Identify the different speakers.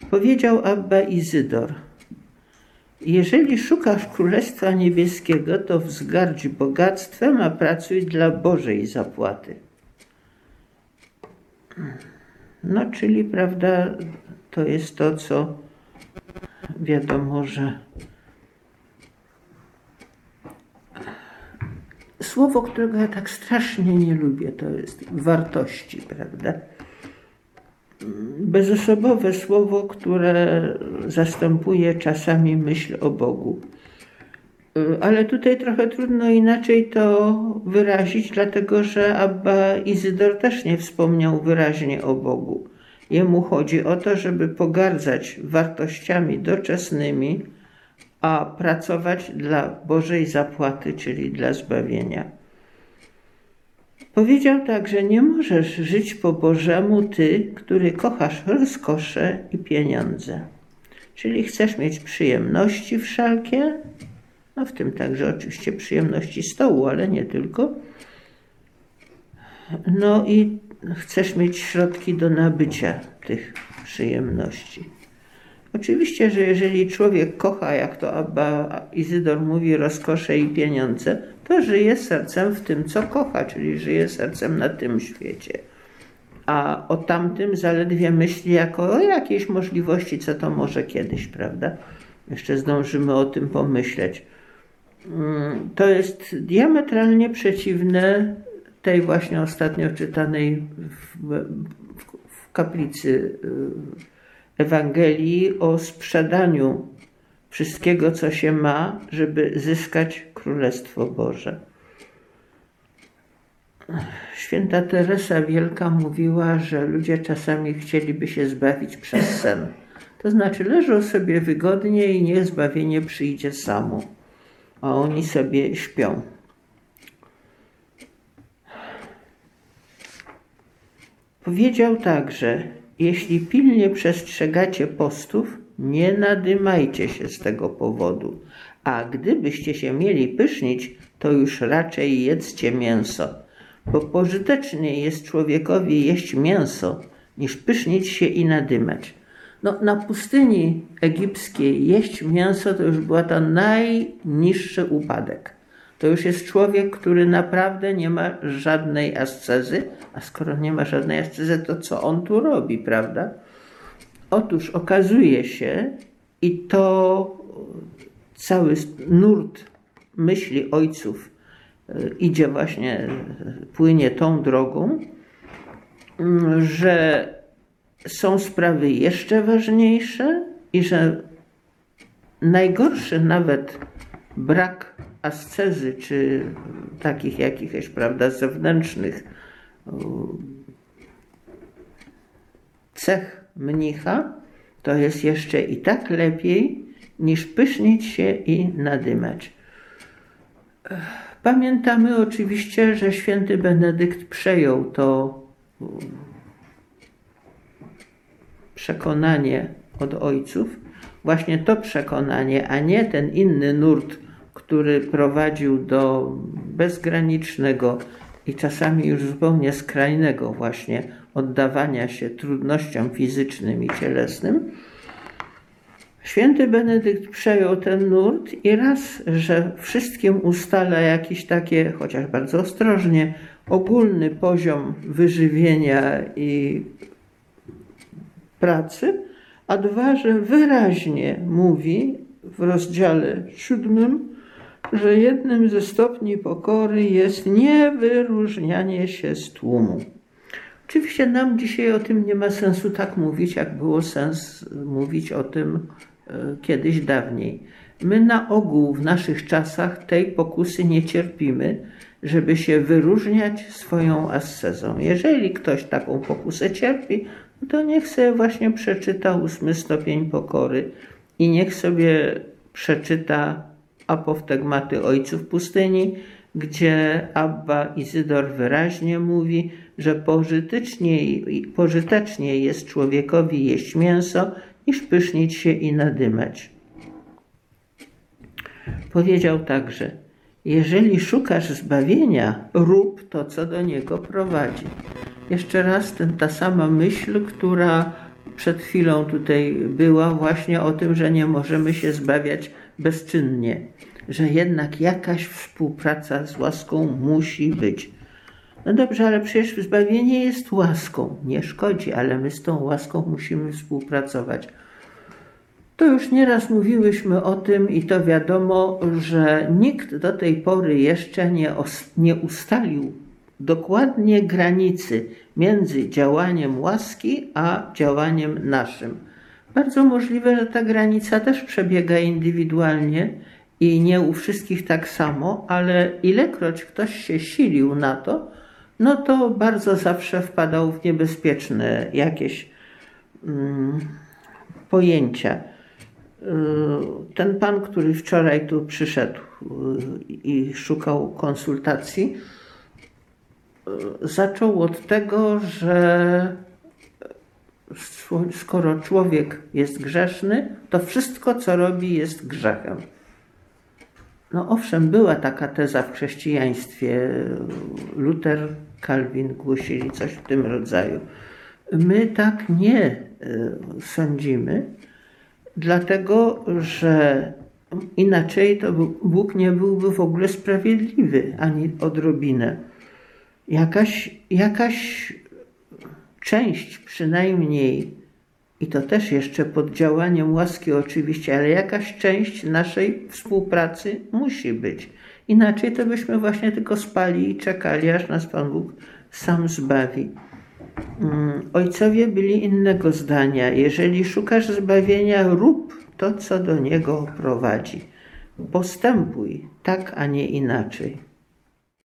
Speaker 1: Powiedział Abba Izydor: jeżeli szukasz Królestwa Niebieskiego, to wzgardź bogactwem, a pracuj dla Bożej zapłaty. No, czyli prawda, to jest to, co wiadomo, że słowo, którego ja tak strasznie nie lubię, to jest wartości, prawda? Bezosobowe słowo, które zastępuje czasami myśl o Bogu. Ale tutaj trochę trudno inaczej to wyrazić, dlatego że Abba Izydor też nie wspomniał wyraźnie o Bogu. Jemu chodzi o to, żeby pogardzać wartościami doczesnymi, a pracować dla Bożej zapłaty, czyli dla zbawienia. Powiedział także: nie możesz żyć po Bożemu ty, który kochasz rozkosze i pieniądze. Czyli chcesz mieć przyjemności wszelkie, no w tym także oczywiście przyjemności stołu, ale nie tylko. No i chcesz mieć środki do nabycia tych przyjemności. Oczywiście, że jeżeli człowiek kocha, jak to Abba Izydor mówi, rozkosze i pieniądze, to żyje sercem w tym, co kocha, czyli żyje sercem na tym świecie. A o tamtym zaledwie myśli jako o jakiejś możliwości, co to może kiedyś, prawda? Jeszcze zdążymy o tym pomyśleć. To jest diametralnie przeciwne tej właśnie ostatnio czytanej w kaplicy Ewangelii o sprzedaniu wszystkiego, co się ma, żeby zyskać Królestwo Boże. Święta Teresa Wielka mówiła, że ludzie czasami chcieliby się zbawić przez sen. To znaczy leżą sobie wygodnie i niech zbawienie przyjdzie samo, a oni sobie śpią. Powiedział także: jeśli pilnie przestrzegacie postów, nie nadymajcie się z tego powodu, a gdybyście się mieli pysznić, to już raczej jedzcie mięso, bo pożyteczniej jest człowiekowi jeść mięso, niż pysznić się i nadymać. No, na pustyni egipskiej jeść mięso to już była to najniższy upadek. To już jest człowiek, który naprawdę nie ma żadnej ascezy, a skoro nie ma żadnej ascezy, to co on tu robi, prawda? Otóż okazuje się, i to cały nurt myśli ojców idzie właśnie, płynie tą drogą, że są sprawy jeszcze ważniejsze i że najgorszy nawet brak ascezy, czy takich jakichś, prawda, zewnętrznych cech mnicha, to jest jeszcze i tak lepiej, niż pysznić się i nadymać. Pamiętamy oczywiście, że święty Benedykt przejął to przekonanie od ojców, właśnie to przekonanie, a nie ten inny nurt, który prowadził do bezgranicznego i czasami już zupełnie skrajnego właśnie oddawania się trudnościom fizycznym i cielesnym. Święty Benedykt przejął ten nurt i raz, że wszystkim ustala jakiś takie, chociaż bardzo ostrożnie, ogólny poziom wyżywienia i pracy, a dwa, że wyraźnie mówi w rozdziale 7, że jednym ze stopni pokory jest niewyróżnianie się z tłumu. Oczywiście nam dzisiaj o tym nie ma sensu tak mówić, jak było sens mówić o tym kiedyś dawniej. My na ogół w naszych czasach tej pokusy nie cierpimy, żeby się wyróżniać swoją ascezą. Jeżeli ktoś taką pokusę cierpi, to niech sobie właśnie przeczyta 8 stopień pokory i niech sobie przeczyta apoftegmaty ojców pustyni, gdzie Abba Izydor wyraźnie mówi, że pożyteczniej jest człowiekowi jeść mięso, niż pysznić się i nadymać. Powiedział także: jeżeli szukasz zbawienia, rób to, co do niego prowadzi. Jeszcze raz ta sama myśl, która przed chwilą tutaj była właśnie o tym, że nie możemy się zbawiać bezczynnie, że jednak jakaś współpraca z łaską musi być. No dobrze, ale przecież zbawienie jest łaską, nie szkodzi, ale my z tą łaską musimy współpracować. To już nieraz mówiłyśmy o tym i to wiadomo, że nikt do tej pory jeszcze nie ustalił dokładnie granicy między działaniem łaski a działaniem naszym. Bardzo możliwe, że ta granica też przebiega indywidualnie i nie u wszystkich tak samo, ale ilekroć ktoś się silił na to, no to bardzo zawsze wpadał w niebezpieczne jakieś pojęcia. Ten pan, który wczoraj tu przyszedł i szukał konsultacji, zaczął od tego, że skoro człowiek jest grzeszny, to wszystko, co robi, jest grzechem. No owszem, była taka teza w chrześcijaństwie. Luther, Kalwin głosili coś w tym rodzaju. My tak nie sądzimy, dlatego że inaczej to Bóg nie byłby w ogóle sprawiedliwy, ani odrobinę. Jakaś część przynajmniej, i to też jeszcze pod działaniem łaski oczywiście, ale jakaś część naszej współpracy musi być. Inaczej to byśmy właśnie tylko spali i czekali, aż nas Pan Bóg sam zbawi. Ojcowie byli innego zdania. Jeżeli szukasz zbawienia, rób to, co do niego prowadzi. Postępuj tak, a nie inaczej.